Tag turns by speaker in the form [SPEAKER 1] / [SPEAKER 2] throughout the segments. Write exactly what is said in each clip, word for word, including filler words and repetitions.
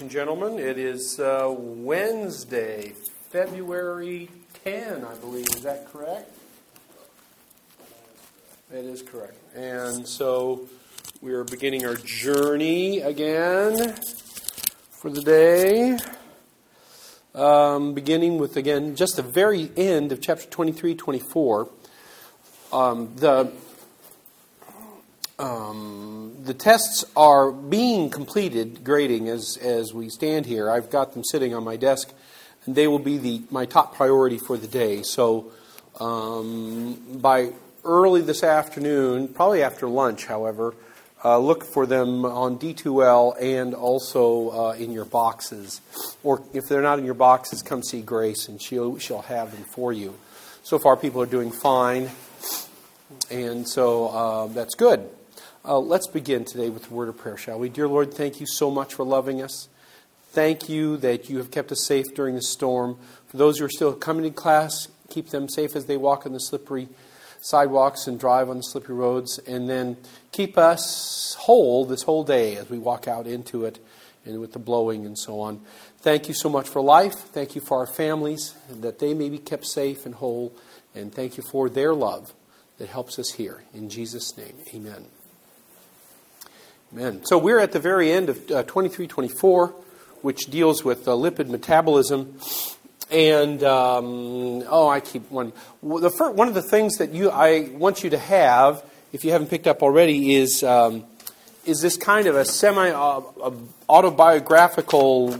[SPEAKER 1] ladies and gentlemen. It is uh, Wednesday, February tenth, I believe. Is that correct? That is correct. And so we are beginning our journey again for the day. Um, beginning with, again, just the very end of chapter twenty-three, twenty-four. Um, the... Um, the tests are being completed, grading, as as we stand here. I've got them sitting on my desk, and they will be the my top priority for the day. So um, by early this afternoon, probably after lunch, however, uh, look for them on D two L and also uh, in your boxes. Or if they're not in your boxes, come see Grace, and she'll she'll have them for you. So far, people are doing fine, and so uh, that's good. Uh, let's begin today with a word of prayer, shall we? Dear Lord, thank you so much for loving us. Thank you that you have kept us safe during the storm. For those who are still coming to class, keep them safe as they walk on the slippery sidewalks and drive on the slippery roads. And then keep us whole this whole day as we walk out into it and with the blowing and so on. Thank you so much for life. Thank you for our families, that they may be kept safe and whole. And thank you for their love that helps us here. In Jesus' name, amen. Amen. So we're at the very end of uh, twenty-three twenty-four, which deals with uh, lipid metabolism. And, um, oh, I keep wondering. The first, one of the things that you I want you to have, if you haven't picked up already, is um, is this kind of a semi-autobiographical,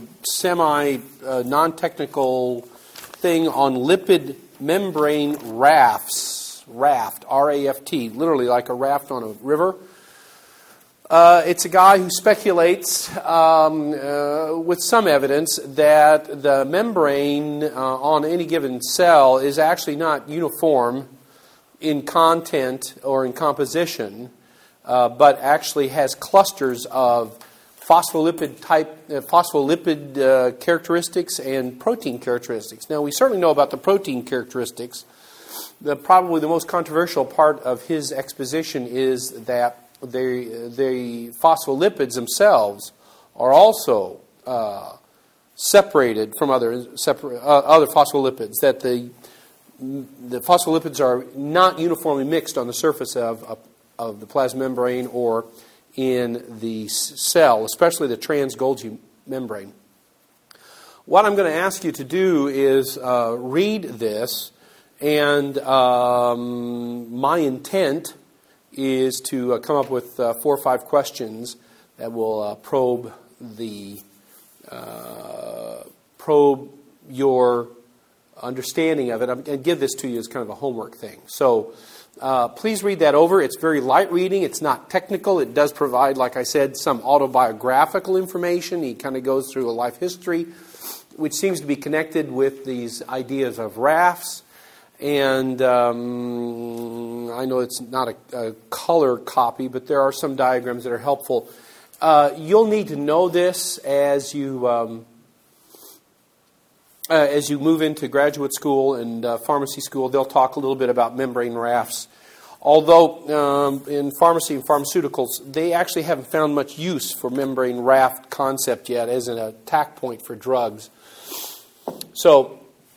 [SPEAKER 1] semi-non-technical thing on lipid membrane rafts. Raft, R A F T, literally like a raft on a river. Uh, it's a guy who speculates um, uh, with some evidence that the membrane uh, on any given cell is actually not uniform in content or in composition, uh, but actually has clusters of phospholipid type, uh, phospholipid uh, characteristics and protein characteristics. Now, we certainly know about the protein characteristics. The probably the most controversial part of his exposition is that The, the phospholipids themselves are also uh, separated from other separ- uh, other phospholipids. That the the phospholipids are not uniformly mixed on the surface of of, of the plasma membrane or in the cell, especially the trans-Golgi membrane. What I'm going to ask you to do is uh, read this, and um, my intent is to uh, come up with uh, four or five questions that will uh, probe the uh, probe your understanding of it. I'm going to give this to you as kind of a homework thing. So uh, please read that over. It's very light reading. It's not technical. It does provide, like I said, some autobiographical information. He kind of goes through a life history, which seems to be connected with these ideas of rafts. And um, I know it's not a, a color copy, but there are some diagrams that are helpful. Uh, you'll need to know this as you um, uh, as you move into graduate school and uh, pharmacy school. They'll talk a little bit about membrane rafts. Although um, in pharmacy and pharmaceuticals, they actually haven't found much use for membrane raft concept yet as an attack point for drugs. So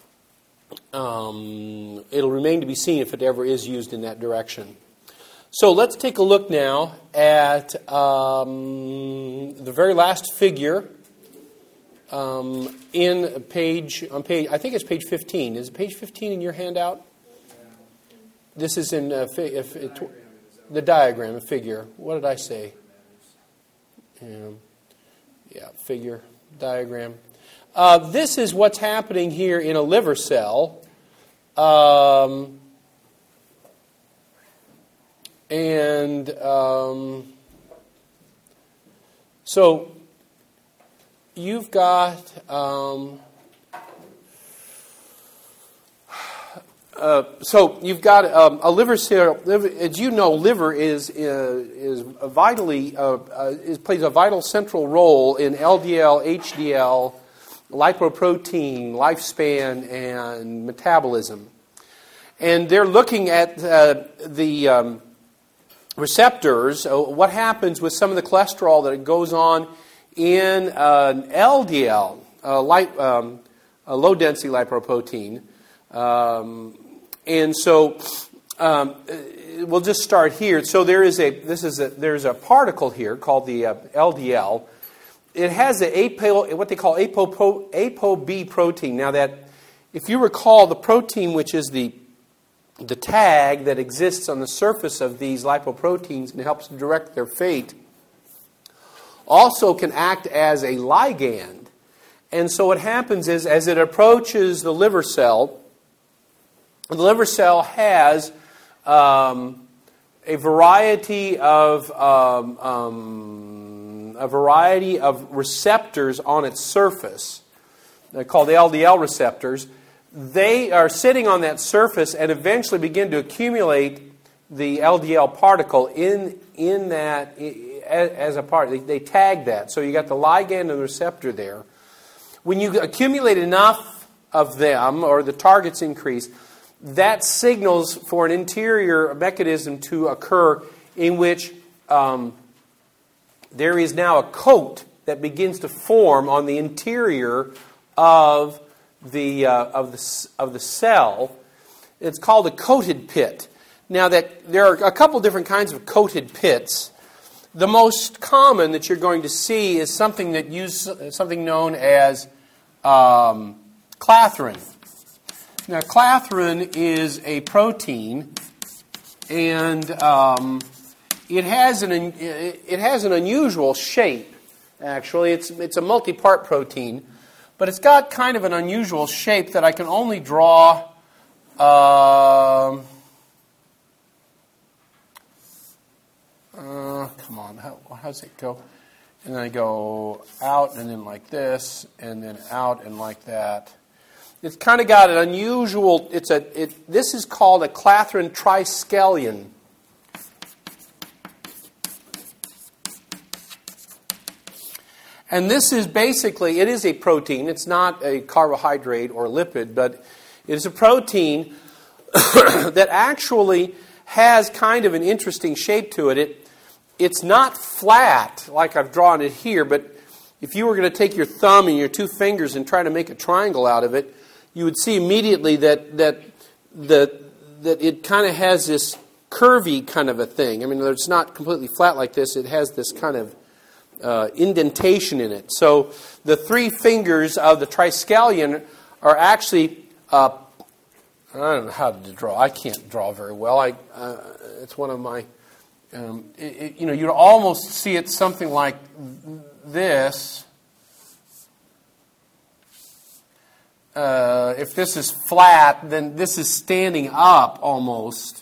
[SPEAKER 1] Um, it'll remain to be seen if it ever is used in that direction. So let's take a look now at um, the very last figure um, in page on page. I think it's page fifteen. Is it page fifteen in your handout? This is in uh, fi- if it, the diagram, a figure. What did I say? Um, yeah, figure diagram. Uh, this is what's happening here in a liver cell. Um, and um, so you've got, um, uh, so you've got um, a liver cell. Liver, as you know, liver is uh, is a vitally uh, uh, is, plays a vital central role in L D L, H D L, lipoprotein, lifespan, and metabolism. And they're looking at uh, the um, receptors, uh, what happens with some of the cholesterol that goes on in an L D L, a, light, um, a low-density lipoprotein. Um, and so um, we'll just start here. So there is a this is a, there's a particle here called the uh, L D L. It has a apo, what they call apo, ApoB protein. Now that, if you recall, the protein which is the the tag that exists on the surface of these lipoproteins and helps direct their fate, also can act as a ligand. And so what happens is, as it approaches the liver cell, the liver cell has um, a variety of um, um, a variety of receptors on its surface. They're called L D L receptors. They are sitting on that surface and eventually begin to accumulate the L D L particle in in that as a part. They, they tag that. So you got the ligand and the receptor there. When you accumulate enough of them, or the targets increase, that signals for an interior mechanism to occur in which um, there is now a coat that begins to form on the interior of the uh, of the of the cell. It's called a coated pit. Now, that there are a couple different kinds of coated pits. The most common that you're going to see is something that use something known as um, clathrin. Now, clathrin is a protein, and um, it has an it has an unusual shape. Actually, it's it's a multi-part protein. But it's got kind of an unusual shape that I can only draw. Uh, uh, come on, how, how does it go? And then I go out and then like this, and then out and like that. It's kind of got an unusual. It's a. It, this is called a clathrin triskelion. And this is basically, it is a protein. It's not a carbohydrate or lipid, but it is a protein that actually has kind of an interesting shape to it. It it's not flat like I've drawn it here, but if you were going to take your thumb and your two fingers and try to make a triangle out of it, you would see immediately that that that, that it kind of has this curvy kind of a thing. I mean, it's not completely flat like this. It has this kind of Uh, indentation in it. So the three fingers of the triskelion are actually, uh, I don't know how to draw. I can't draw very well. I, uh, it's one of my, um, it, it, you know, you'd almost see it something like this. Uh, if this is flat, then this is standing up almost.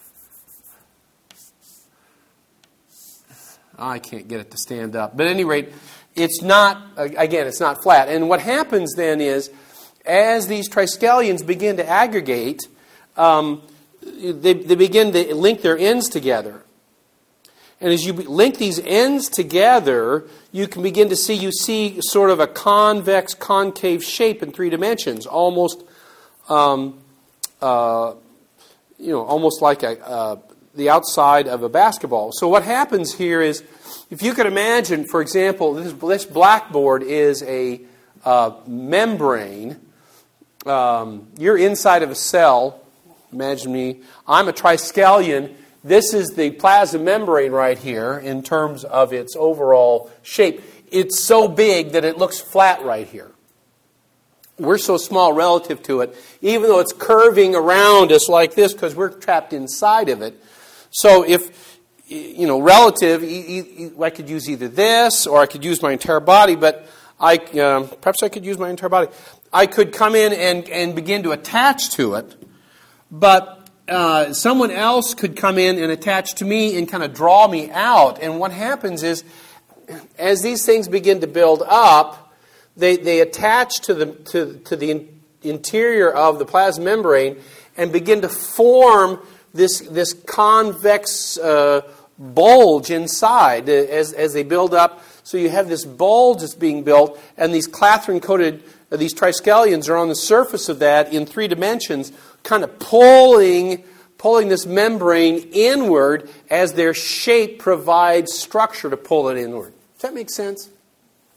[SPEAKER 1] I can't get it to stand up. But at any rate, it's not, again, it's not flat. And what happens then is, as these triskelions begin to aggregate, um, they, they begin to link their ends together. And as you link these ends together, you can begin to see, you see sort of a convex, concave shape in three dimensions, almost, um, uh, you know, almost like a... Uh, the outside of a basketball. So what happens here is, if you could imagine, for example, this, this blackboard is a uh, membrane. Um, you're inside of a cell. Imagine me. I'm a triskelion. This is the plasma membrane right here in terms of its overall shape. It's so big that it looks flat right here. We're so small relative to it, even though it's curving around us like this because we're trapped inside of it. So if, you know, relative, I could use either this or I could use my entire body, but I um, perhaps I could use my entire body. I could come in and, and begin to attach to it, but uh, someone else could come in and attach to me and kind of draw me out. And what happens is, as these things begin to build up, they, they attach to the, to, to the in, interior of the plasma membrane and begin to form this this convex uh, bulge inside as as they build up. So you have this bulge that's being built, and these clathrin-coated, uh, these triskelions are on the surface of that in three dimensions, kind of pulling pulling this membrane inward as their shape provides structure to pull it inward. Does that make sense?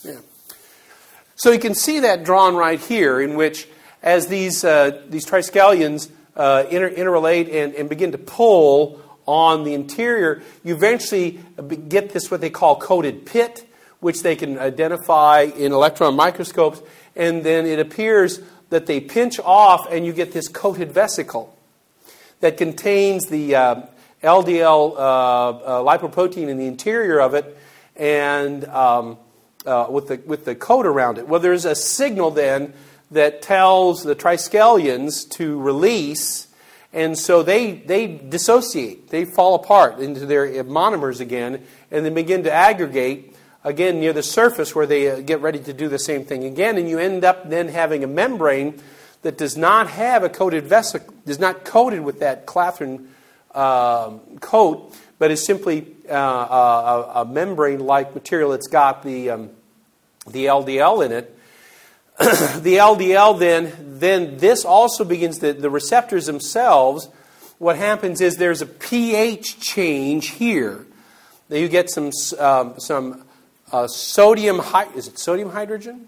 [SPEAKER 1] Yeah. So you can see that drawn right here, in which as these uh, these triskelions uh, inter- interrelate and, and begin to pull on the interior, you eventually get this what they call coated pit, which they can identify in electron microscopes, and then it appears that they pinch off and you get this coated vesicle that contains the uh, L D L uh, uh, lipoprotein in the interior of it, and um, uh, with the with the coat around it. Well, there's a signal then that tells the triskelions to release, and so they they dissociate, they fall apart into their monomers again, and then begin to aggregate again near the surface where they get ready to do the same thing again, and you end up then having a membrane that does not have a coated vesicle, is not coated with that clathrin um, coat, but is simply uh, a, a membrane-like material that's got the um, the L D L in it. The L D L then, then this also begins to, the receptors themselves, what happens is there's a pH change here. Now you get some um, some uh, sodium, is it sodium hydrogen?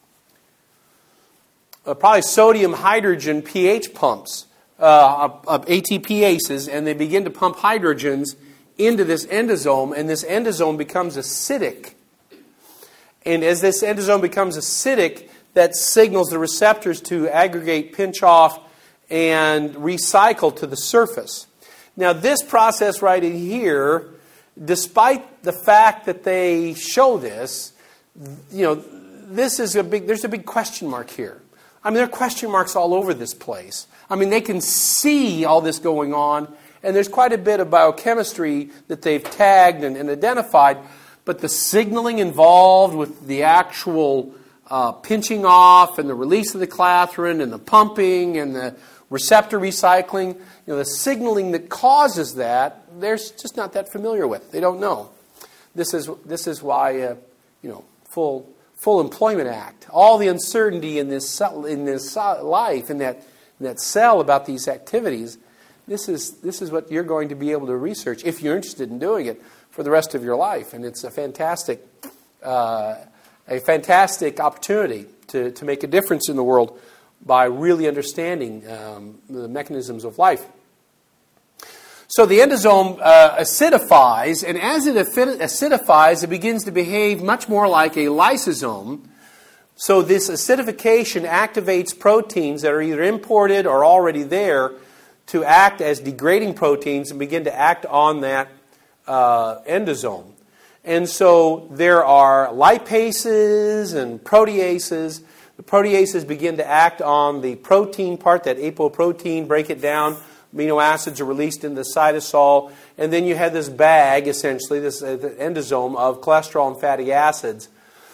[SPEAKER 1] Uh, probably sodium hydrogen pH pumps, uh, of, of A T P aces, and they begin to pump hydrogens into this endosome, and this endosome becomes acidic. And as this endosome becomes acidic, that signals the receptors to aggregate, pinch off, and recycle to the surface. Now, this process right in here, despite the fact that they show this, you know, this is a big. There's a big question mark here. I mean, there are question marks all over this place. I mean, they can see all this going on, and there's quite a bit of biochemistry that they've tagged and, and identified, but the signaling involved with the actual Uh, pinching off and the release of the clathrin and the pumping and the receptor recycling, you know, the signaling that causes that, they're just not that familiar with. They don't know. This is this is why, uh, you know, full full employment act, all the uncertainty in this in this life in that in that cell about these activities. This is this is what you're going to be able to research if you're interested in doing it for the rest of your life, and it's a fantastic. Uh, A fantastic opportunity to, to make a difference in the world by really understanding um, the mechanisms of life. So the endosome uh, acidifies, and as it acidifies, it begins to behave much more like a lysosome. So this acidification activates proteins that are either imported or already there to act as degrading proteins and begin to act on that uh, endosome. And so there are lipases and proteases. The proteases begin to act on the protein part, that apoprotein, break it down. Amino acids are released into the cytosol. And then you have this bag, essentially, this uh, the endosome of cholesterol and fatty acids.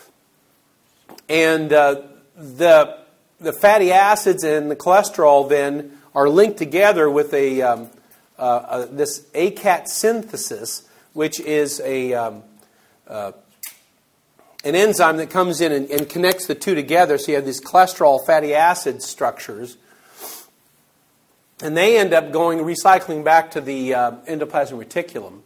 [SPEAKER 1] And uh, the, the fatty acids and the cholesterol then are linked together with a um, uh, uh, this A C A T synthesis, which is a... Um, Uh, an enzyme that comes in and, and connects the two together, so you have these cholesterol fatty acid structures, and they end up going recycling back to the uh, endoplasmic reticulum,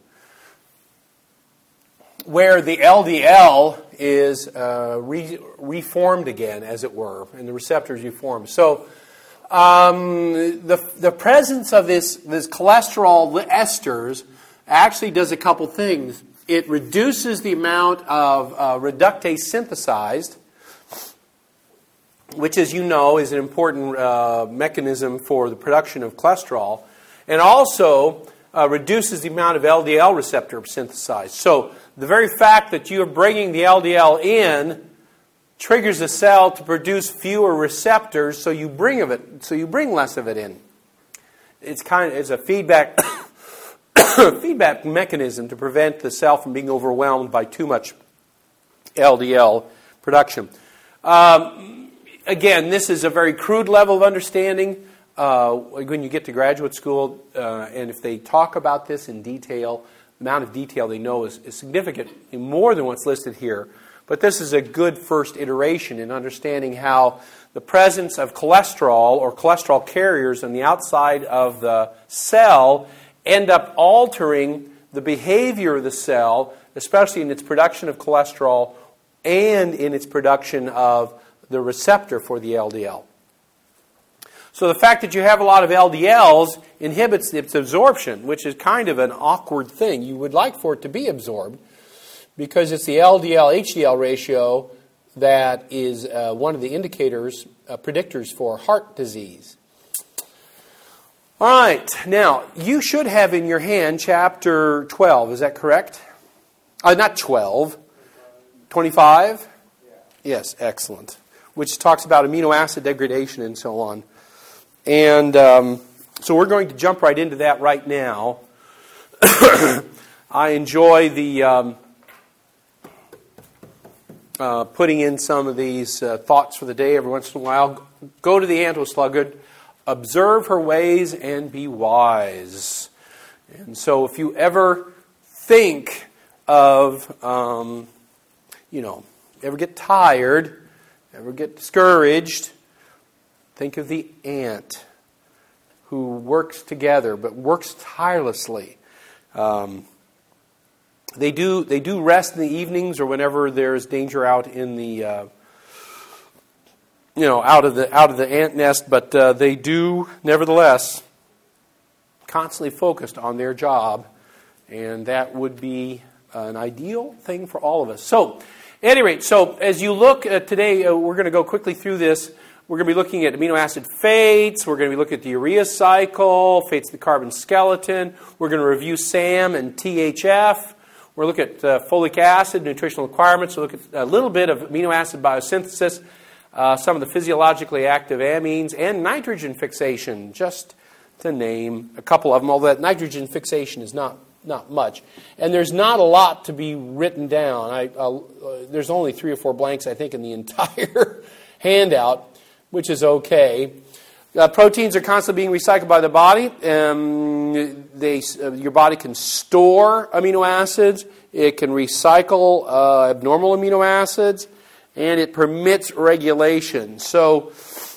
[SPEAKER 1] where the L D L is uh, re- reformed again, as it were, and the receptors reform. So um, the the presence of this this cholesterol esters actually does a couple things. It reduces the amount of uh, reductase synthesized, which, as you know, is an important uh, mechanism for the production of cholesterol, and also uh, reduces the amount of L D L receptor synthesized. So the very fact that you are bringing the L D L in triggers the cell to produce fewer receptors, so you bring of it, so you bring less of it in. It's kind of it's a feedback. feedback mechanism to prevent the cell from being overwhelmed by too much L D L production. Um, again, this is a very crude level of understanding. Uh, when you get to graduate school, uh, and if they talk about this in detail, the amount of detail they know is, is significant, more than what's listed here. But this is a good first iteration in understanding how the presence of cholesterol or cholesterol carriers on the outside of the cell end up altering the behavior of the cell, especially in its production of cholesterol and in its production of the receptor for the L D L. So the fact that you have a lot of L D Ls inhibits its absorption, which is kind of an awkward thing. You would like for it to be absorbed because it's the L D L H D L ratio that is uh, one of the indicators, uh, predictors for heart disease. All right, now you should have in your hand chapter twelve, is that correct? Uh, not twelve, twenty-five? Yes, excellent. Which talks about amino acid degradation and so on. And um, so we're going to jump right into that right now. I enjoy the um, uh, putting in some of these uh, thoughts for the day every once in a while. Go to the anti-sluggard, observe her ways, and be wise. And so if you ever think of, um, you know, ever get tired, ever get discouraged, think of the ant who works together, but works tirelessly. Um, they do they do rest in the evenings or whenever there's danger out in the uh, you know out of the out of the ant nest, but uh, they do nevertheless constantly focused on their job, and that would be an ideal thing for all of us. So, at any rate, so as you look uh, today, uh, we're going to go quickly through this. We're going to be looking at amino acid fates. We're going to be looking at the urea cycle, fates of the carbon skeleton. We're going to review S A M and T H F. We're going to look at uh, folic acid, nutritional requirements. We'll look at a little bit of amino acid biosynthesis, uh, some of the physiologically active amines, and nitrogen fixation, just to name a couple of them, although that nitrogen fixation is not, not much. And there's not a lot to be written down. I, uh, there's only three or four blanks, I think, in the entire handout, which is okay. Uh, proteins are constantly being recycled by the body. Um, they, uh, your body can store amino acids. It can recycle uh, abnormal amino acids. And it permits regulation. So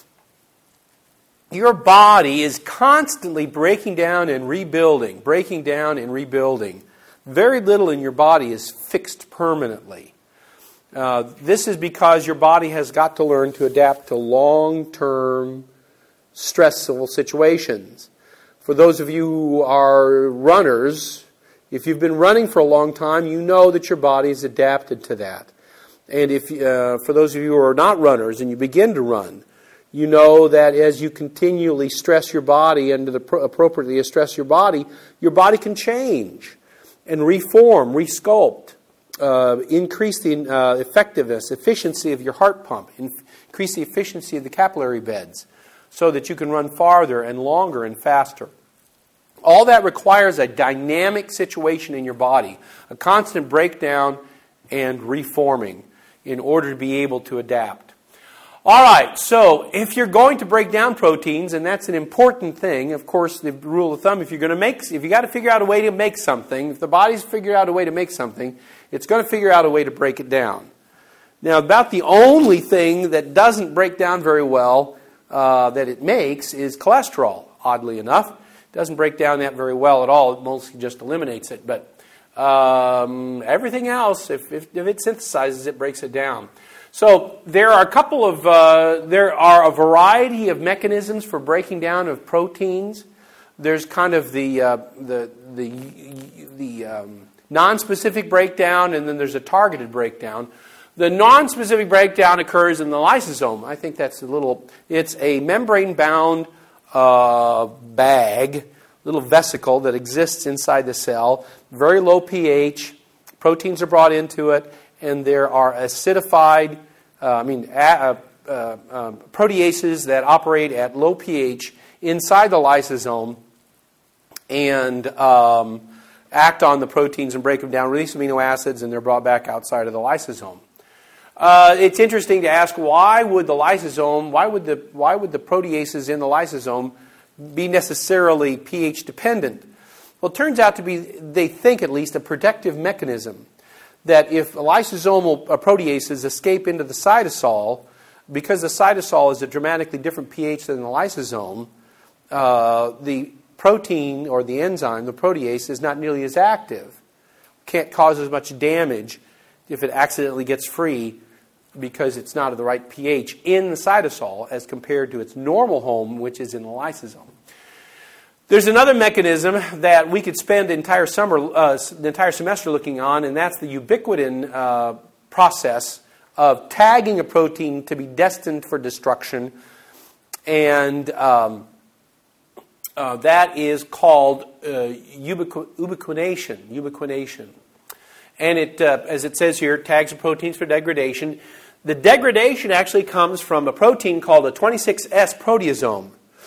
[SPEAKER 1] your body is constantly breaking down and rebuilding, breaking down and rebuilding. Very little in your body is fixed permanently. Uh, this is because your body has got to learn to adapt to long-term stressful situations. For those of you who are runners, if you've been running for a long time, you know that your body is adapted to that. And if uh, for those of you who are not runners and you begin to run, you know that as you continually stress your body and to the pro- appropriately stress your body, your body can change and reform, resculpt. Uh, increase the uh, effectiveness, efficiency of your heart pump, increase the efficiency of the capillary beds so that you can run farther and longer and faster. All that requires a dynamic situation in your body, a constant breakdown and reforming in order to be able to adapt. All right, so if you're going to break down proteins, and that's an important thing, of course, the rule of thumb, if you're going to make, if you got to figure out a way to make something, if the body's figured out a way to make something, it's going to figure out a way to break it down. Now, about the only thing that doesn't break down very well uh, that it makes is cholesterol, oddly enough. It doesn't break down that very well at all. It mostly just eliminates it. But um, everything else, if, if, if it synthesizes it, breaks it down. So there are a couple of, uh, there are a variety of mechanisms for breaking down of proteins. There's kind of the, uh, the, the, the um, non-specific breakdown, and then there's a targeted breakdown. The non-specific breakdown occurs in the lysosome. I think that's a little, it's a membrane-bound uh, bag, little vesicle that exists inside the cell, very low pH, proteins are brought into it, and there are acidified, uh, I mean, uh, uh, um, proteases that operate at low pH inside the lysosome and um, act on the proteins and break them down, release amino acids, and they're brought back outside of the lysosome. Uh, it's interesting to ask why would the lysosome, why would the why would the proteases in the lysosome be necessarily pH dependent? Well, it turns out to be, they think at least, a protective mechanism. That if lysosomal proteases escape into the cytosol, because the cytosol is a dramatically different pH than the lysosome, uh, the protein or the enzyme, the protease, is not nearly as active, can't cause as much damage if it accidentally gets free because it's not at the right pH in the cytosol as compared to its normal home, which is in the lysosome. There's another mechanism that we could spend the entire summer, uh, the entire semester looking on, and that's the ubiquitin uh, process of tagging a protein to be destined for destruction, and um, uh, that is called uh, ubiqu- ubiquination. Ubiquination, and it, uh, as it says here, tags the proteins for degradation. The degradation actually comes from a protein called a twenty-six S proteasome.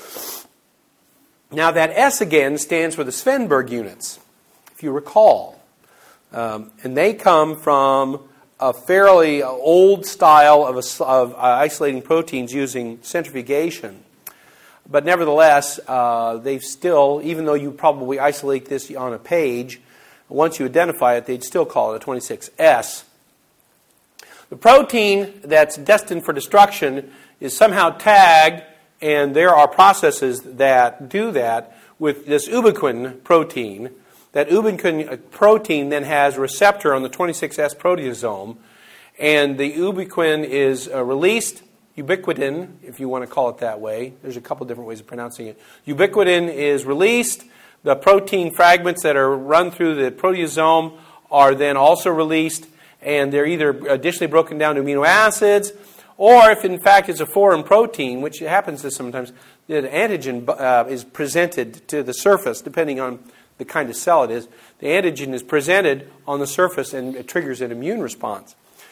[SPEAKER 1] Now that S again stands for the Svenberg units, if you recall. Um, and they come from a fairly old style of, a, of uh, isolating proteins using centrifugation. But nevertheless, uh, they've still, even though you probably isolate this on a page, once you identify it, they'd still call it a twenty-six S. The protein that's destined for destruction is somehow tagged, and there are processes that do that with this ubiquin protein. That ubiquin protein then has a receptor on the twenty-six S proteasome, and the ubiquin is uh, released, ubiquitin, if you want to call it that way. There's a couple different ways of pronouncing it. Ubiquitin is released. The protein fragments that are run through the proteasome are then also released, and they're either additionally broken down to amino acids, or if in fact it's a foreign protein, which happens to sometimes, the antigen uh, is presented to the surface, depending on the kind of cell it is. The antigen is presented on the surface and it triggers an immune response.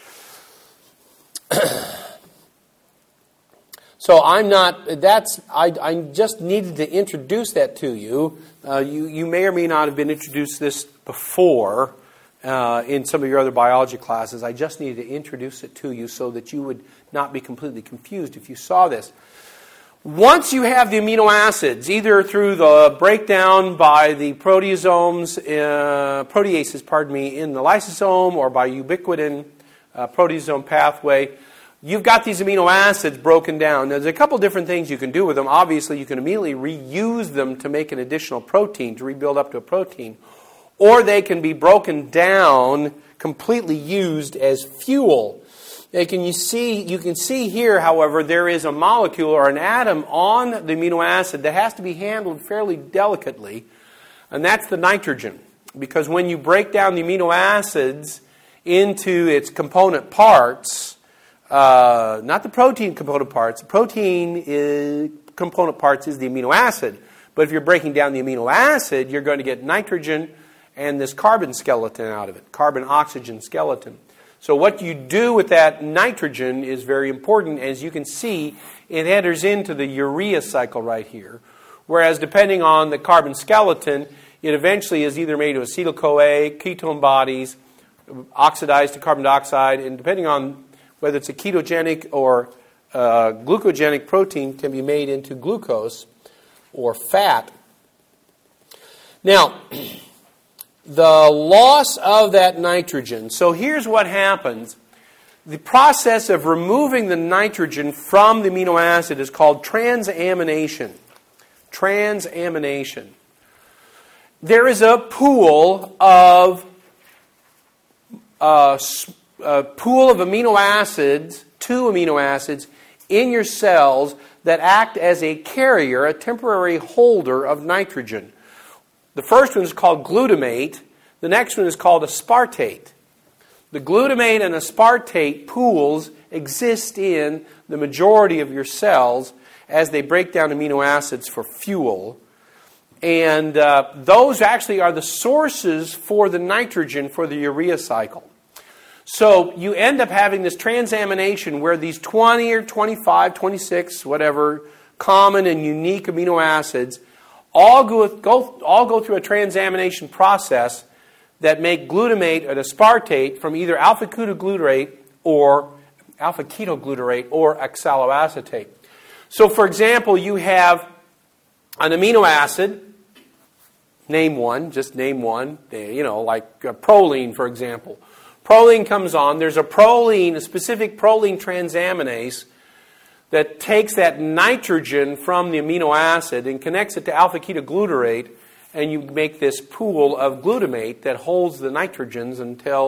[SPEAKER 1] So I'm not, that's, I, I just needed to introduce that to you. Uh, you. You may or may not have been introduced this before uh, in some of your other biology classes. I just needed to introduce it to you so that you would not be completely confused if you saw this. Once you have the amino acids, either through the breakdown by the proteasomes, uh, proteases, pardon me, in the lysosome, or by ubiquitin uh, proteasome pathway, you've got these amino acids broken down. Now, there's a couple different things you can do with them. Obviously, you can immediately reuse them to make an additional protein, to rebuild up to a protein. Or they can be broken down, completely used as fuel. They can, you, see, you can see here, however, there is a molecule or an atom on the amino acid that has to be handled fairly delicately, and that's the nitrogen. Because when you break down the amino acids into its component parts, uh, not the protein component parts, the protein is, component parts is the amino acid. But if you're breaking down the amino acid, you're going to get nitrogen and this carbon skeleton out of it, carbon-oxygen skeleton. So what you do with that nitrogen is very important. As you can see, it enters into the urea cycle right here. Whereas depending on the carbon skeleton, it eventually is either made of acetyl-CoA, ketone bodies, oxidized to carbon dioxide, and depending on whether it's a ketogenic or uh, glucogenic protein, can be made into glucose or fat. Now, the loss of that nitrogen. So here's what happens. The process of removing the nitrogen from the amino acid is called transamination. Transamination. There is a pool of uh, a pool of amino acids, two amino acids, in your cells that act as a carrier, a temporary holder of nitrogen. The first one is called glutamate. The next one is called aspartate. The glutamate and aspartate pools exist in the majority of your cells as they break down amino acids for fuel. And uh, those actually are the sources for the nitrogen for the urea cycle. So you end up having this transamination where these twenty or twenty-five, twenty-six, whatever, common and unique amino acids all go, go, all go through a transamination process that make glutamate and aspartate from either alpha-ketoglutarate or alpha-ketoglutarate or oxaloacetate. So, for example, you have an amino acid, name one, just name one, you know, like uh, proline, for example. Proline comes on, there's a proline, a specific proline transaminase that takes that nitrogen from the amino acid and connects it to alpha-ketoglutarate, and you make this pool of glutamate that holds the nitrogens until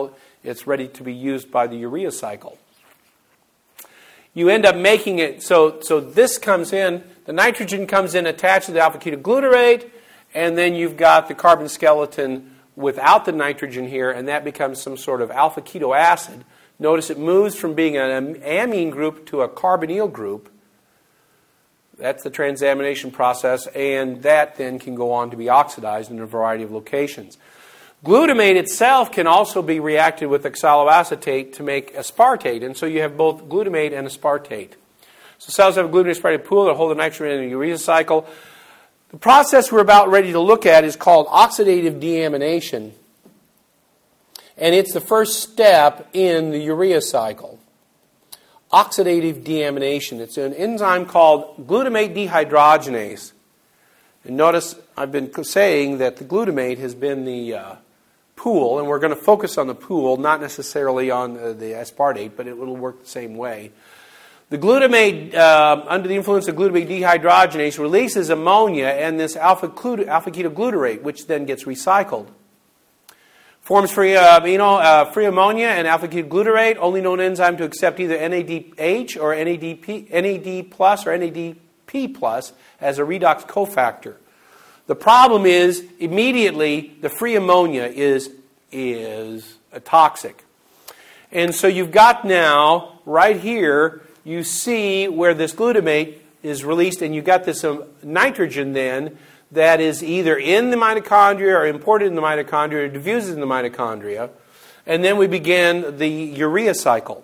[SPEAKER 1] It's ready to be used by the urea cycle. You end up making it, so, so this comes in, the nitrogen comes in attached to the alpha-ketoglutarate, and then you've got the carbon skeleton without the nitrogen here, and that becomes some sort of alpha-keto acid. Notice it moves from being an amine group to a carbonyl group. That's the transamination process, and that then can go on to be oxidized in a variety of locations. Glutamate itself can also be reacted with oxaloacetate to make aspartate, and so you have both glutamate and aspartate. So cells have a glutamate aspartate pool that hold the nitrogen in a urea cycle. The process we're about ready to look at is called oxidative deamination, and it's the first step in the urea cycle. Oxidative deamination. It's an enzyme called glutamate dehydrogenase. And notice I've been saying that the glutamate has been the uh, pool, and we're going to focus on the pool, not necessarily on uh, the aspartate, but it will work the same way. The glutamate, uh, under the influence of glutamate dehydrogenase, releases ammonia and this alpha-ketoglutarate, which then gets recycled. Forms free uh, amino, uh, free ammonia and alpha-ketoglutarate, only known enzyme to accept either N A D H or N A D P, N A D plus or N A D P plus as a redox cofactor. The problem is, immediately, the free ammonia is, is a toxic. And so you've got now, right here, you see where this glutamate is released, and you've got this um, nitrogen then that is either in the mitochondria or imported in the mitochondria or diffuses in the mitochondria. And then we begin the urea cycle.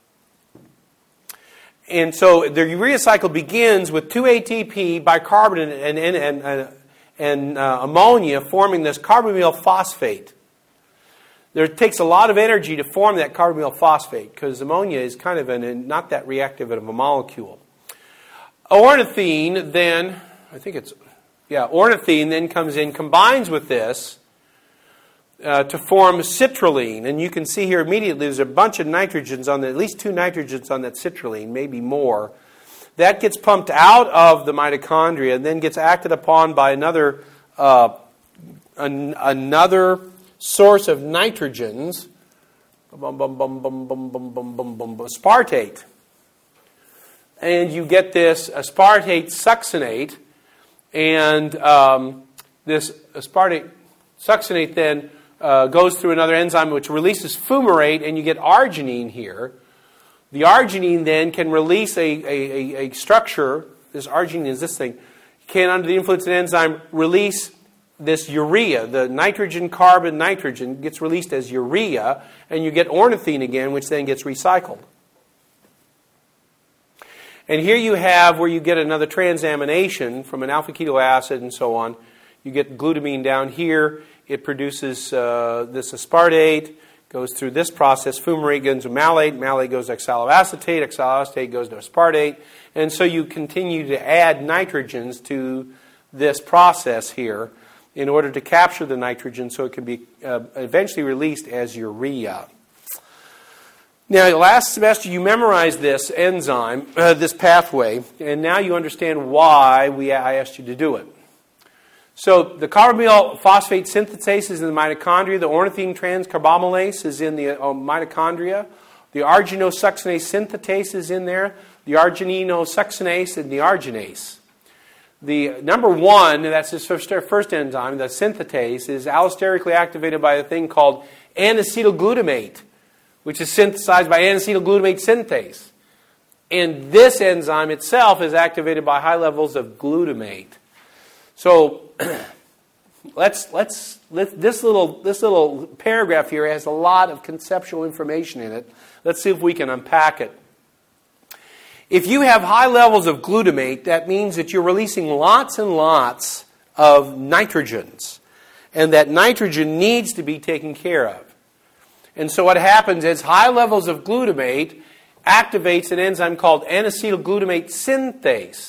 [SPEAKER 1] And so the urea cycle begins with two A T P, bicarbonate, and, and, and, and, and uh, ammonia forming this carbonyl phosphate. There takes a lot of energy to form that carbonyl phosphate because ammonia is kind of an, not that reactive of a molecule. Ornithine then, I think it's, yeah, ornithine then comes in, combines with this uh, to form citrulline. And you can see here immediately there's a bunch of nitrogens on that, at least two nitrogens on that citrulline, maybe more. That gets pumped out of the mitochondria and then gets acted upon by another uh, an, another source of nitrogens, bum, bum, bum, bum, bum, bum, bum, bum, bum, aspartate. And you get this aspartate succinate, and um, this aspartate succinate then uh, goes through another enzyme which releases fumarate, and you get arginine here. The arginine then can release a, a, a, a structure, this arginine is this thing, can, under the influence of an enzyme, release this urea. The nitrogen, carbon, nitrogen gets released as urea, and you get ornithine again, which then gets recycled. And here you have where you get another transamination from an alpha-keto acid and so on. You get glutamine down here. It produces uh, this aspartate, goes through this process. Fumarate goes to malate. Malate goes to oxaloacetate. Oxaloacetate goes to aspartate. And so you continue to add nitrogens to this process here in order to capture the nitrogen so it can be uh, eventually released as urea. Now, last semester you memorized this enzyme, uh, this pathway, and now you understand why we, I asked you to do it. So the carbonyl phosphate synthase is in the mitochondria. The ornithine transcarbamylase is in the uh, mitochondria. The arginosuccinase synthetase is in there. The argininosuccinase and the arginase. The number one, that's his first, first enzyme, the synthetase, is allosterically activated by a thing called N-acetylglutamate, which is synthesized by N-acetylglutamate synthase. And this enzyme itself is activated by high levels of glutamate. So let's let's let, this little this little paragraph here has a lot of conceptual information in it. Let's see if we can unpack it. If you have high levels of glutamate, that means that you're releasing lots and lots of nitrogens, and that nitrogen needs to be taken care of. And so what happens is high levels of glutamate activates an enzyme called N-acetylglutamate synthase.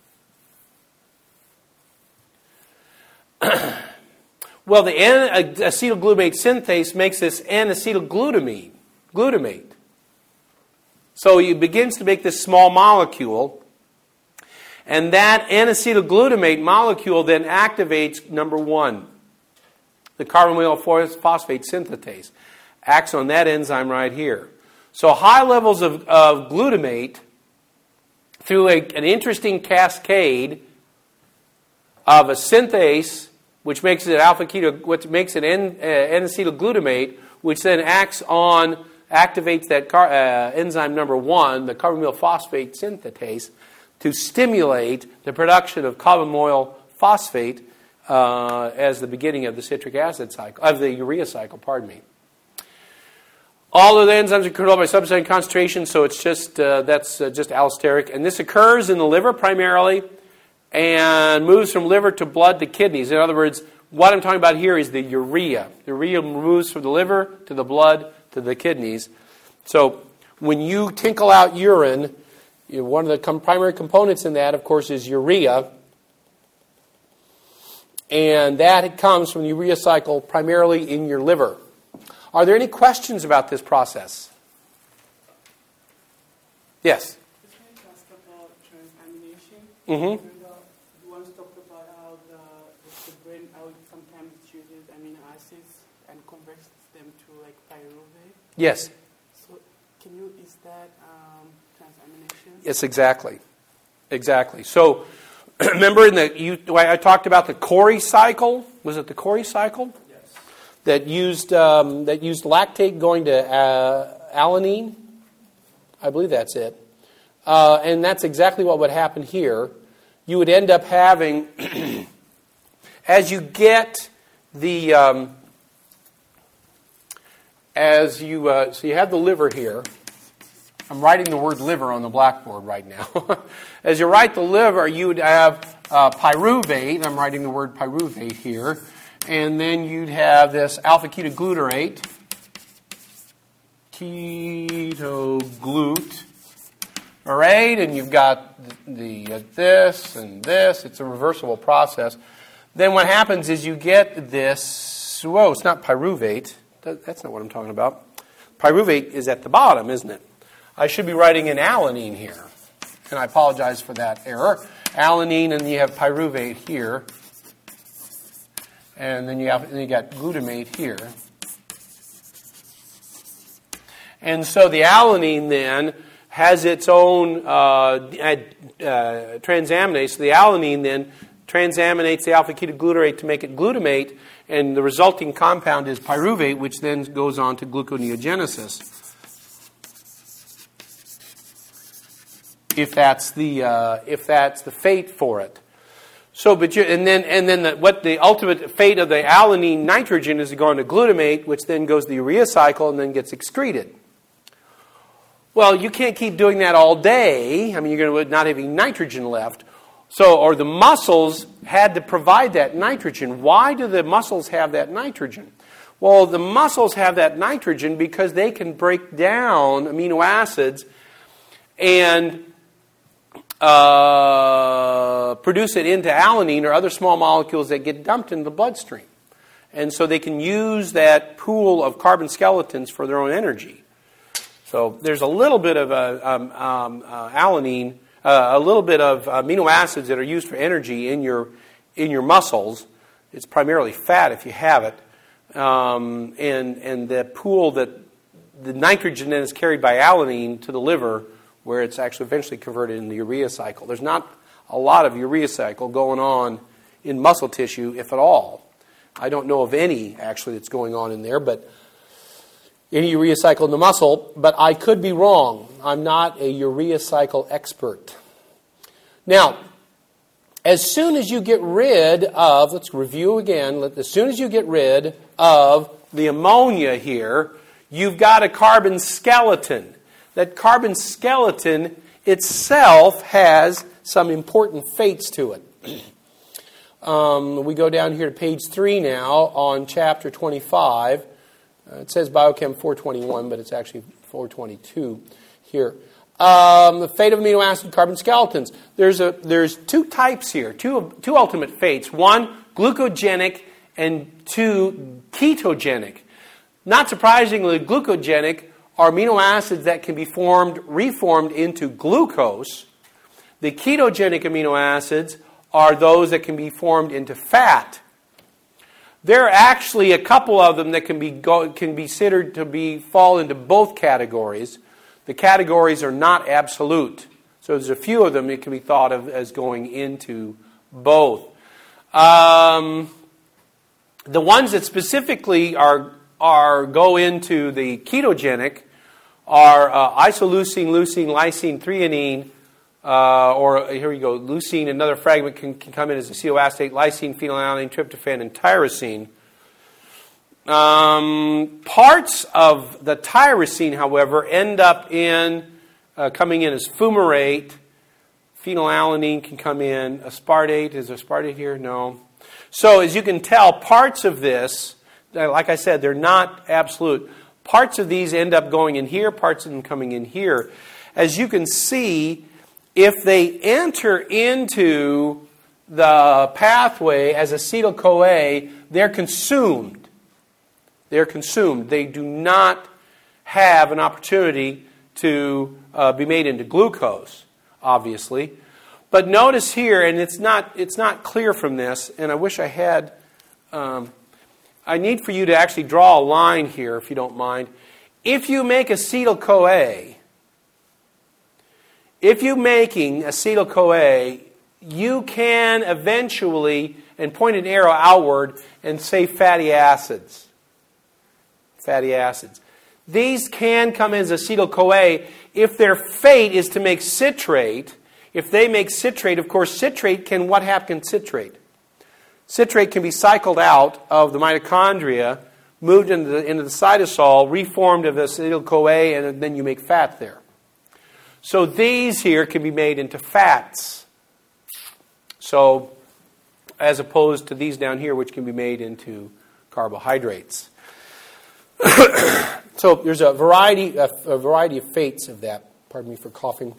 [SPEAKER 1] Well, the N-acetylglutamate synthase makes this N-acetylglutamine, glutamate. So it begins to make this small molecule, and that N-acetylglutamate molecule then activates, number one, the carbonyl phosphate synthetase. acts on that enzyme right here. So high levels of, of glutamate through a, an interesting cascade of a synthase, which makes it alpha keto, which makes it N, uh, N-acetylglutamate, which then acts on, activates that car, uh, enzyme number one, the carbamoyl phosphate synthetase, to stimulate the production of carbamoyl phosphate uh, as the beginning of the citric acid cycle, of the urea cycle, pardon me. All of the enzymes are controlled by substrate concentration, so it's just uh, that's uh, just allosteric, and this occurs in the liver primarily, and moves from liver to blood to kidneys. In other words, what I'm talking about here is the urea. The urea moves from the liver to the blood to the kidneys. So when you tinkle out urine, you know, one of the com- primary components in that, of course, is urea. And that comes from the urea cycle primarily in your liver. Are there any questions about this process? Yes?
[SPEAKER 2] Can I ask about transamination?
[SPEAKER 1] Mm-hmm.
[SPEAKER 2] You once talked about how the, the brain how it sometimes chooses amino acids and converts them to like pyruvate.
[SPEAKER 1] Yes.
[SPEAKER 2] So can you, is that um, transamination?
[SPEAKER 1] Yes, exactly. Exactly. So remember in the you I talked about the Cori cycle? Was it the Cori cycle?
[SPEAKER 2] Yes.
[SPEAKER 1] That used um, that used lactate going to uh, alanine? I believe that's it. Uh, and that's exactly what would happen here. You would end up having, as you get the, um, as you, uh, so you have the liver here. I'm writing the word liver on the blackboard right now. As you write the liver, you would have uh, pyruvate. I'm writing the word pyruvate here. And then you'd have this alpha-ketoglutarate, ketoglut. All right, and you've got the uh, this and this. It's a reversible process. Then what happens is you get this. Whoa, it's not pyruvate. That, that's not what I'm talking about. Pyruvate is at the bottom, isn't it? I should be writing an alanine here, and I apologize for that error. Alanine, and you have pyruvate here, and then you have then you got glutamate here. And so the alanine then has its own uh, uh, transaminase. So the alanine then transaminates the alpha-ketoglutarate to make it glutamate, and the resulting compound is pyruvate, which then goes on to gluconeogenesis. If that's the uh, if that's the fate for it. So, but you and then and then the, what the ultimate fate of the alanine nitrogen is to go on to glutamate, which then goes the urea cycle and then gets excreted. Well, you can't keep doing that all day. I mean, you're going to not have any nitrogen left. So, or the muscles had to provide that nitrogen. Why do the muscles have that nitrogen? Well, the muscles have that nitrogen because they can break down amino acids and uh, produce it into alanine or other small molecules that get dumped into the bloodstream. And so they can use that pool of carbon skeletons for their own energy. So there's a little bit of a, um, um, uh, alanine, uh, a little bit of amino acids that are used for energy in your in your muscles. It's primarily fat if you have it, um, and and the pool that the nitrogen then is carried by alanine to the liver, where it's actually eventually converted in the urea cycle. There's not a lot of urea cycle going on in muscle tissue, if at all. I don't know of any actually that's going on in there, but any urea cycle in the muscle, but I could be wrong. I'm not a urea cycle expert. Now, as soon as you get rid of, let's review again, as soon as you get rid of the ammonia here, you've got a carbon skeleton. That carbon skeleton itself has some important fates to it. um, we go down here to page three now on chapter twenty-five. Uh, it says Biochem four twenty-one, but it's actually four twenty-two here. Um, the fate of amino acid carbon skeletons. There's a there's two types here, two two ultimate fates. One, glucogenic, and two, ketogenic. Not surprisingly, glucogenic are amino acids that can be formed, reformed into glucose. The ketogenic amino acids are those that can be formed into fat. There are actually a couple of them that can be go, can be considered to be fall into both categories. The categories are not absolute. So there's a few of them that can be thought of as going into both. Um, the ones that specifically are are go into the ketogenic are uh, isoleucine, leucine, lysine, threonine, uh, or here we go, leucine, another fragment can, can come in as acetoacetate, lysine, phenylalanine, tryptophan, and tyrosine. Um, parts of the tyrosine, however, end up in, uh, coming in as fumarate. Phenylalanine can come in. Aspartate, is aspartate here? No. So as you can tell, parts of this, like I said, they're not absolute. Parts of these end up going in here, parts of them coming in here. As you can see, if they enter into the pathway as acetyl-CoA, they're consumed. They're consumed. They do not have an opportunity to uh, be made into glucose, obviously. But notice here, and it's not it's not clear from this, and I wish I had... Um, I need for you to actually draw a line here, if you don't mind. If you make acetyl-CoA, if you're making acetyl-CoA, you can eventually, and point an arrow outward, and say fatty acids. Fatty acids. These can come in as acetyl-CoA if their fate is to make citrate. If they make citrate, of course, citrate can, what happens to citrate? Citrate can be cycled out of the mitochondria, moved into the, into the cytosol, reformed of acetyl-CoA, and then you make fat there. So these here can be made into fats. So, as opposed to these down here, which can be made into carbohydrates. So there's a variety, a, a variety of fates of that. Pardon me for coughing.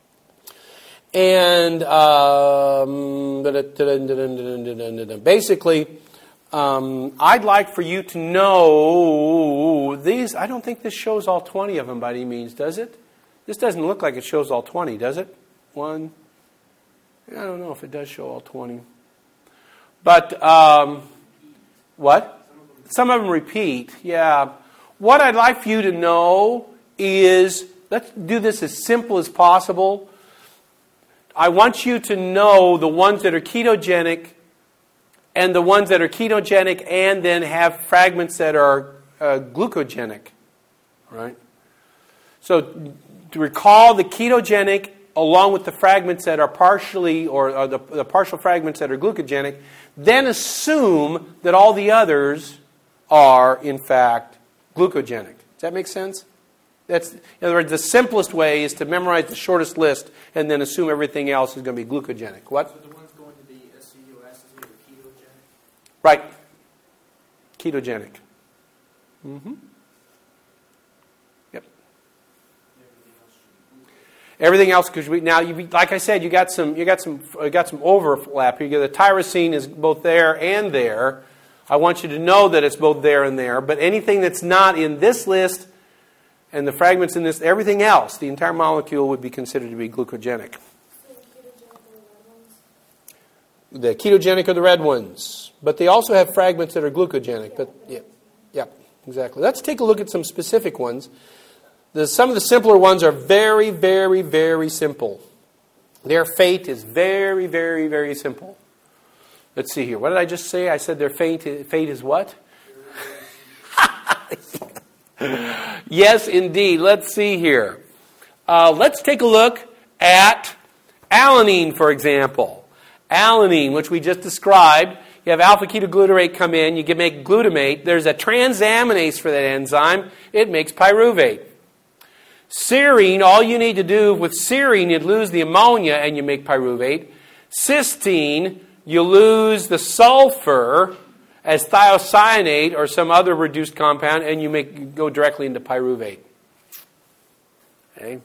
[SPEAKER 1] And um, basically, um, I'd like for you to know these. I don't think this shows all twenty of them by any means, does it? This doesn't look like it shows all twenty, does it? One. I don't know if it does show all twenty. But, um, what? Some of them repeat, yeah. What I'd like for you to know is, let's do this as simple as possible. I want you to know the ones that are ketogenic and the ones that are ketogenic and then have fragments that are uh, glucogenic. Right? So to recall the ketogenic along with the fragments that are partially, or, or the, the partial fragments that are glucogenic, then assume that all the others are, in fact, glucogenic. Does that make sense? That's, in other words, the simplest way is to memorize the shortest list and then assume everything else is going to be glucogenic. What?
[SPEAKER 3] So the ones going to the acetoacetate are ketogenic?
[SPEAKER 1] Right. Ketogenic. Mm-hmm. Yep. Everything else, because we now, you, like I said, you got some, you got some, you got some overlap here. The tyrosine is both there and there. I want you to know that it's both there and there. But anything that's not in this list and the fragments in this, everything else, the entire molecule would be considered to be glucogenic. The ketogenic are the red ones. But they also have fragments that are glucogenic. But yeah, yeah, exactly. Let's take a look at some specific ones. The, some of the simpler ones are very, very, very simple. Their fate is very, very, very simple. Let's see here. What did I just say? I said their fate, fate is what? Yes, indeed. Let's see here. Uh, let's take a look at alanine, for example. Alanine, which we just described. You have alpha-ketoglutarate come in. You can make glutamate. There's a transaminase for that enzyme. It makes pyruvate. Serine, all you need to do with serine, you lose the ammonia and you make pyruvate. Cysteine, you lose the sulfur as thiocyanate or some other reduced compound, and you make go directly into pyruvate. Okay.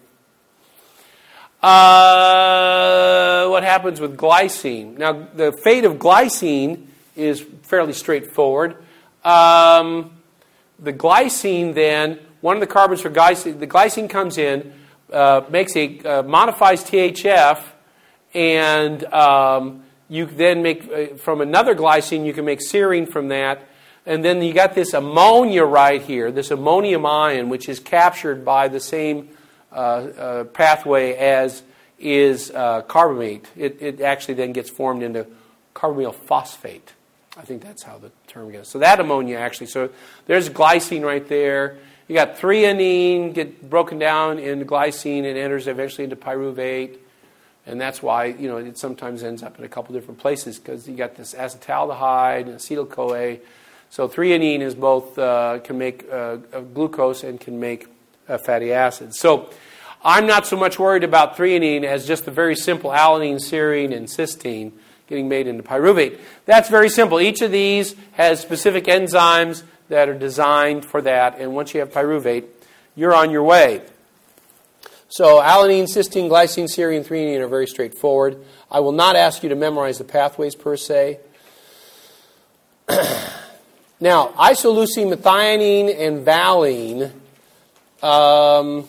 [SPEAKER 1] Uh, what happens with glycine? Now, the fate of glycine is fairly straightforward. Um, the glycine, then, one of the carbons for glycine, the glycine comes in, uh, makes a uh, modifies T H F, and um, You then make, uh, from another glycine, you can make serine from that. And then you got this ammonia right here, this ammonium ion, which is captured by the same uh, uh, pathway as is uh, carbamate. It, it actually then gets formed into carbamyl phosphate. I think that's how the term goes. So that ammonia actually, so there's glycine right there. You got threonine get broken down into glycine and enters eventually into pyruvate. And that's why, you know, it sometimes ends up in a couple different places because you got this acetaldehyde and acetyl-CoA. So threonine is both, uh, can make uh, glucose and can make uh, fatty acids. So I'm not so much worried about threonine as just the very simple alanine, serine, and cysteine getting made into pyruvate. That's very simple. Each of these has specific enzymes that are designed for that. And once you have pyruvate, you're on your way. So alanine, cysteine, glycine, serine, threonine are very straightforward. I will not ask you to memorize the pathways per se. Now, isoleucine, methionine, and valine, um,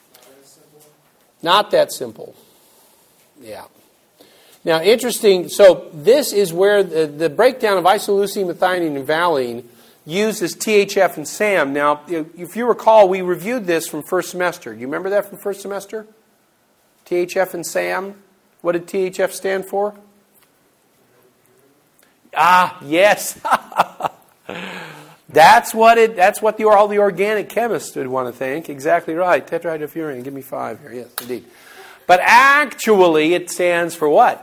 [SPEAKER 1] not that simple. Yeah. Now, interesting, so this is where the, the breakdown of isoleucine, methionine, and valine uses T H F and SAM. Now, if you recall, we reviewed this from first semester. Do you remember that from first semester? T H F and SAM. What did T H F stand for? Ah, yes. That's what it. That's what the, all the organic chemists would want to think. Exactly right. Tetrahydrofuran. Give me five here. Yes, indeed. But actually, it stands for what?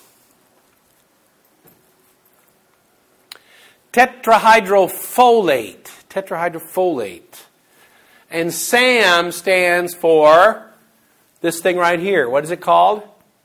[SPEAKER 1] Tetrahydrofolate. Tetrahydrofolate. And SAM stands for this thing right here. What is it called?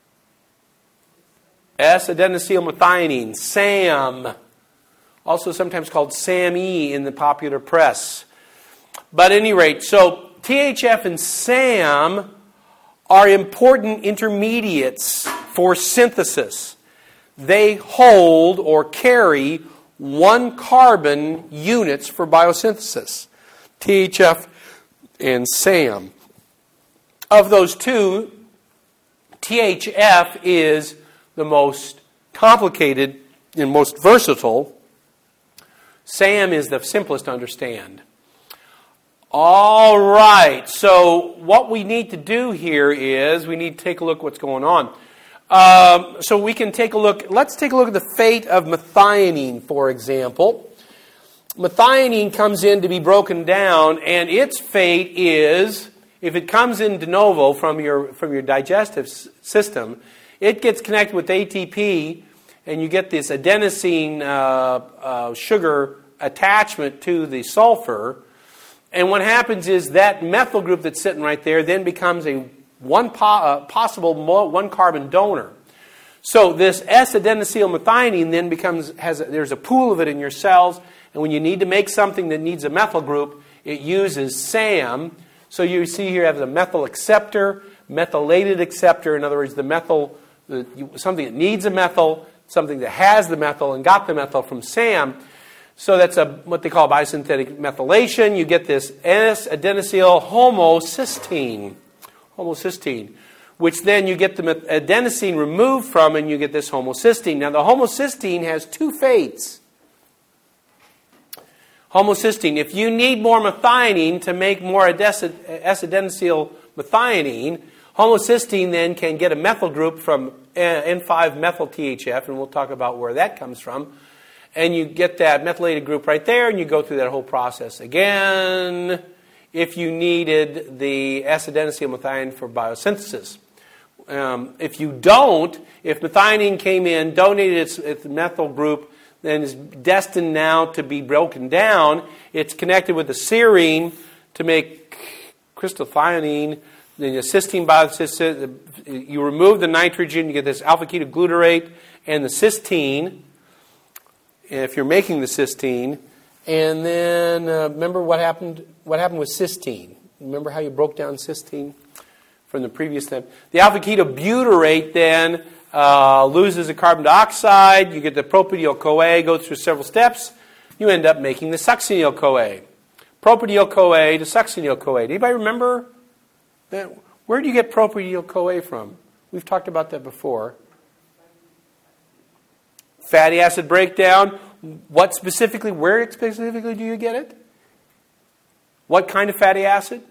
[SPEAKER 1] S-adenosylmethionine. SAM. Also sometimes called SAMe in the popular press. But at any rate, so T H F and SAM are important intermediates for synthesis. They hold or carry one carbon units for biosynthesis. T H F and SAM. Of those two, T H F is the most complicated and most versatile. SAM is the simplest to understand. All right, so what we need to do here is we need to take a look at what's going on. Um, so we can take a look, let's take a look at the fate of methionine, for example. Methionine comes in to be broken down, and its fate is, if it comes in de novo from your, from your digestive s- system, it gets connected with A T P, and you get this adenosine uh, uh, sugar attachment to the sulfur. And what happens is that methyl group that's sitting right there then becomes a one po- uh, possible mo- one carbon donor. So this S-adenosylmethionine then becomes has a, there's a pool of it in your cells, and when you need to make something that needs a methyl group, it uses SAM. So you see here it has a methyl acceptor, methylated acceptor. In other words, the methyl the, you, something that needs a methyl, something that has the methyl and got the methyl from SAM. So that's a what they call biosynthetic methylation. You get this S-adenosyl homocysteine, homocysteine, which then you get the adenosine removed from, and you get this homocysteine. Now, the homocysteine has two fates. Homocysteine. If you need more methionine to make more S-adenosyl methionine, homocysteine then can get a methyl group from N five methyl T H F, and we'll talk about where that comes from. And you get that methylated group right there, and you go through that whole process again if you needed the S-adenosyl methionine for biosynthesis. Um, if you don't, if methionine came in, donated its, its methyl group, then is destined now to be broken down. It's connected with the serine to make crystallothioneine. Then the cysteine biosynthesis, you remove the nitrogen, you get this alpha-ketoglutarate and the cysteine. If you're making the cysteine, and then uh, remember what happened. What happened with cysteine? Remember how you broke down cysteine from the previous time. The alpha ketobutyrate then uh, loses the carbon dioxide. You get the propionyl CoA. Goes through several steps. You end up making the succinyl CoA. Propionyl CoA to succinyl CoA. Anybody remember that? Where do you get propionyl CoA from? We've talked about that before. Fatty acid breakdown. What specifically, where specifically do you get it? What kind of fatty acid?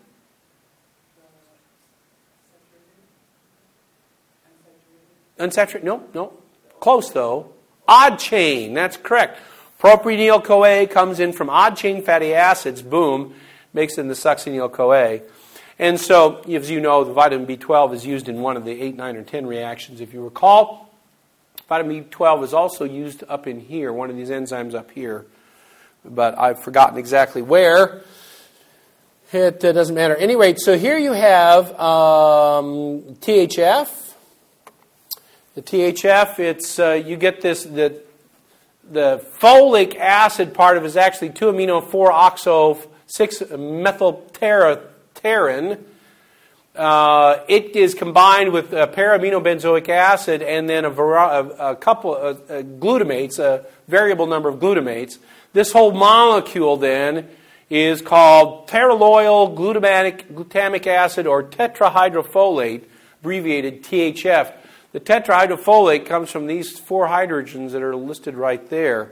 [SPEAKER 1] Unsaturated? No, no. Close though. Odd chain. That's correct. Propionyl-CoA comes in from odd chain fatty acids. Boom. Makes it into succinyl-CoA. And so, as you know, the vitamin B twelve is used in one of the eight, nine, or ten reactions. If you recall, vitamin B twelve is also used up in here, one of these enzymes up here. But I've forgotten exactly where. It uh, doesn't matter. Anyway, so here you have um, T H F. The T H F, it's uh, you get this, the, the folic acid part of it is actually two amino four oxo six methylpterin. Uh, it is combined with a para-aminobenzoic acid and then a, vari- a, a couple of uh, glutamates, a variable number of glutamates. This whole molecule then is called pteroyl glutamatic glutamic acid or tetrahydrofolate, abbreviated T H F. The tetrahydrofolate comes from these four hydrogens that are listed right there.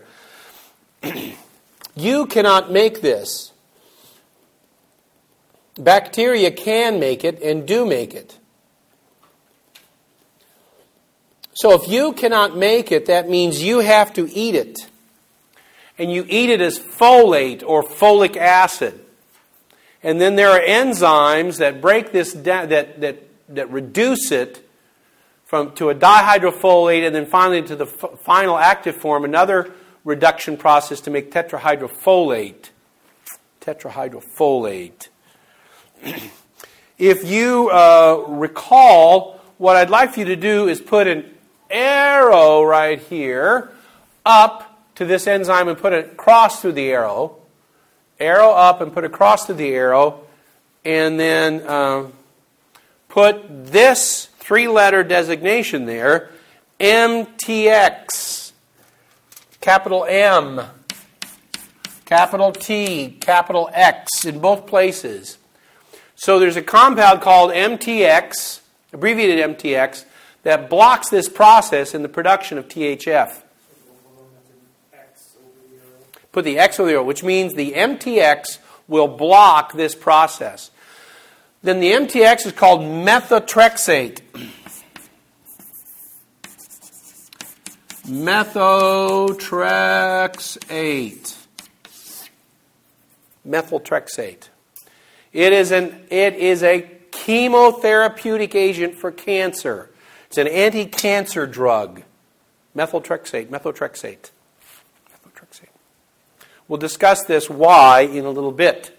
[SPEAKER 1] You cannot make this. Bacteria can make it and do make it. So if you cannot make it, that means you have to eat it. And you eat it as folate or folic acid. And then there are enzymes that break this down, that, that, that reduce it from to a dihydrofolate and then finally to the f- final active form, another reduction process to make tetrahydrofolate. Tetrahydrofolate. If you uh, recall, what I'd like for you to do is put an arrow right here up to this enzyme and put it cross through the arrow. Arrow up and put a cross through the arrow. And then uh, put this three-letter designation there, M T X. Capital M. Capital T. Capital X in both places. So there's a compound called M T X, abbreviated M T X, that blocks this process in the production of T H F. Put the X over the arrow, which means the M T X will block this process. Then the M T X is called methotrexate. Methotrexate. Methyltrexate. It is an it is a chemotherapeutic agent for cancer. It's an anti-cancer drug. Methyltrexate, methotrexate. Methotrexate. We'll discuss this why in a little bit.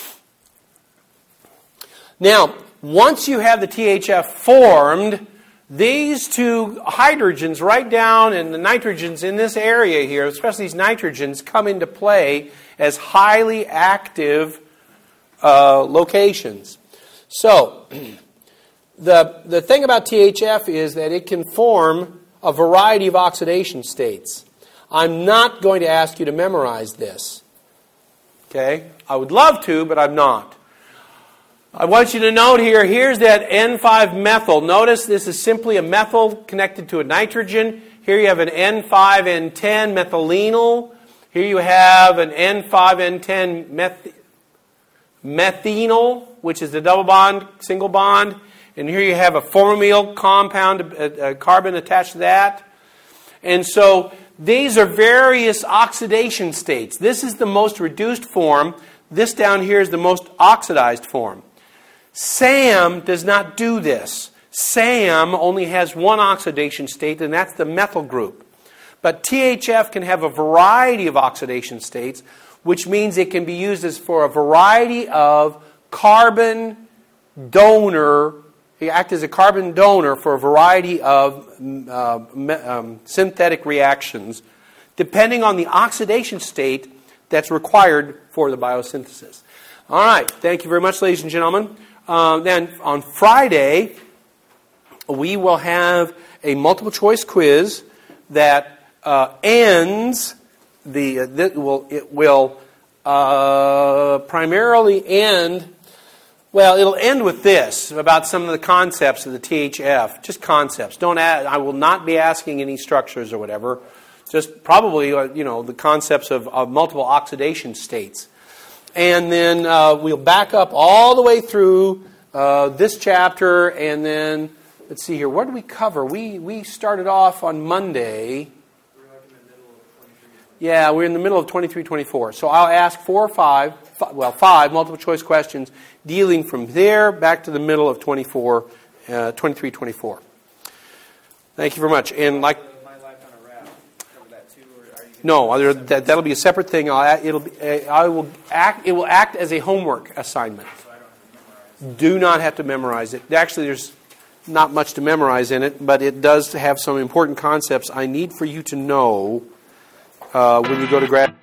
[SPEAKER 1] Now, once you have the T H F formed, these two hydrogens right down and the nitrogens in this area here, especially these nitrogens, come into play as highly active uh, locations. So, the, the thing about T H F is that it can form a variety of oxidation states. I'm not going to ask you to memorize this. Okay? I would love to, but I'm not. I want you to note here, here's that N five methyl. Notice this is simply a methyl connected to a nitrogen. Here you have an N five N ten methylenyl. Here you have an N five N ten meth- methenyl, which is the double bond, single bond. And here you have a formamyl compound, a, a carbon attached to that. And so these are various oxidation states. This is the most reduced form. This down here is the most oxidized form. SAM does not do this. SAM only has one oxidation state, and that's the methyl group. But T H F can have a variety of oxidation states, which means it can be used as for a variety of carbon donor. It acts as a carbon donor for a variety of uh, um, synthetic reactions, depending on the oxidation state that's required for the biosynthesis. All right. Thank you very much, ladies and gentlemen. Uh, then on Friday, we will have a multiple choice quiz that uh, ends the. Uh, that will it will uh, primarily end. Well, it'll end with this about some of the concepts of the T H F. Just concepts. Don't add, I will not be asking any structures or whatever. Just probably, uh, you know, the concepts of, of multiple oxidation states. And then uh, we'll back up all the way through uh, this chapter, and then, let's see here, what did we cover? We we started off on Monday. Yeah, we're in the middle of twenty-three twenty-four. So I'll ask four or five, five, well, five multiple choice questions dealing from there back to the middle of twenty-four, uh, twenty-three twenty-four. Thank you very much. And like, no, other, that that'll be a separate thing. I'll, it'll be, I will act. It will act as a homework assignment. Do not have to memorize it. Actually, there's not much to memorize in it, but it does have some important concepts I need for you to know uh, when you go to grad.